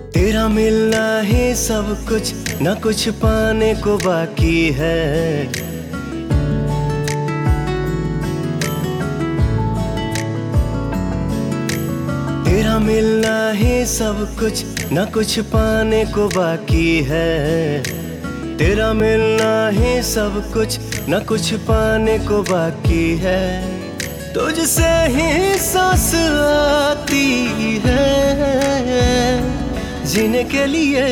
तेरा मिलना ही सब कुछ, न कुछ पाने को बाकी है। तेरा मिलना ही सब कुछ, न कुछ पाने को बाकी है। तेरा मिलना ही सब कुछ, न कुछ पाने को बाकी है। तुझसे ही सांस आती है, जीने के लिए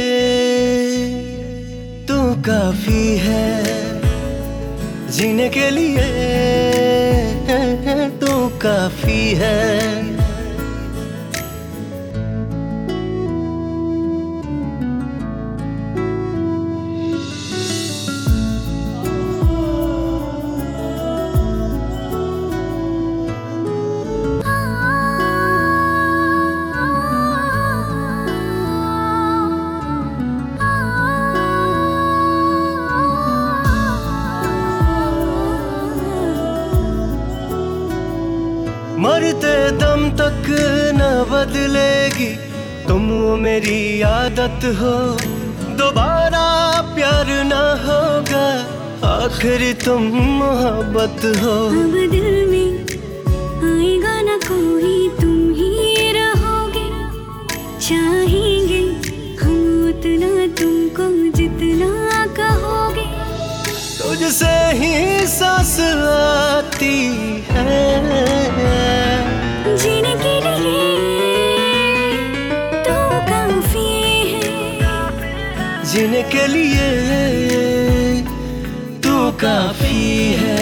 तू काफी है। जीने के लिए तू काफी है। मरते दम तक न बदलेगी तुम, वो मेरी आदत हो। दोबारा प्यार न होगा, आखिर तुम मोहब्बत हो। अब दिल में आएगा न कोई, तुम ही रहोगे। चाहेंगे हम उतना तुमको जितना कहोगे। तुझसे ही सांस आती है, जीने के लिए तू काफी है। जीने के लिए तू काफी है।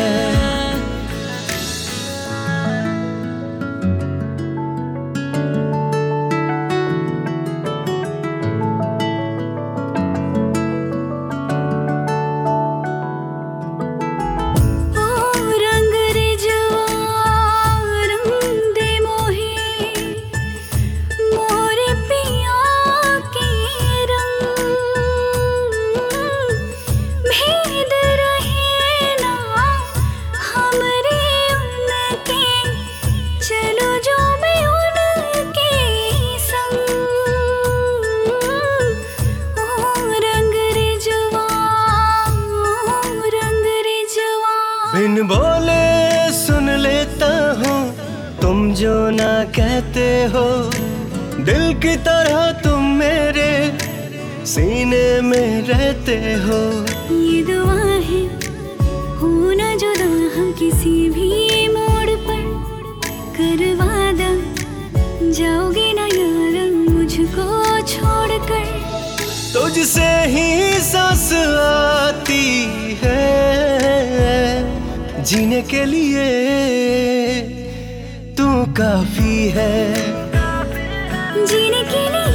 बिन बोले सुन लेता हूँ तुम जो ना कहते हो। दिल की तरह तुम मेरे सीने में रहते हो। ये दुआ है हो ना जुदा हम किसी भी मोड़ पर। कर वादा जाओगे ना यार मुझको छोड़कर। तुझसे ही सांस आती है, जीने के लिए तू काफी है। जीने के लिए